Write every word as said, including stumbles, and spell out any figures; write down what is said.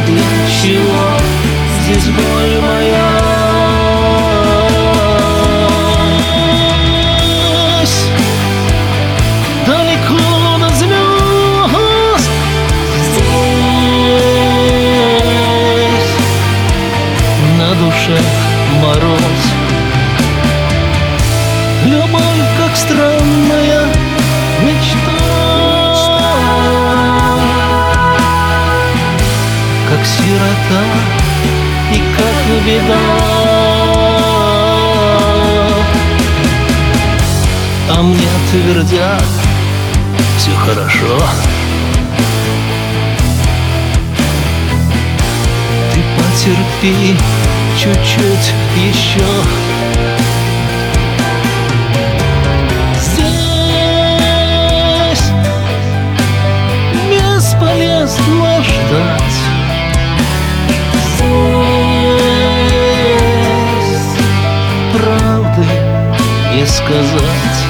Для чего здесь боль моя? Далеко до звезд, здесь на душе мороз. Любовь, как странная мечта, как сирота и как беда. А мне твердят: все хорошо. Ты потерпи чуть-чуть еще. Здесь бесполезно ждать. Здесь правды не сказать.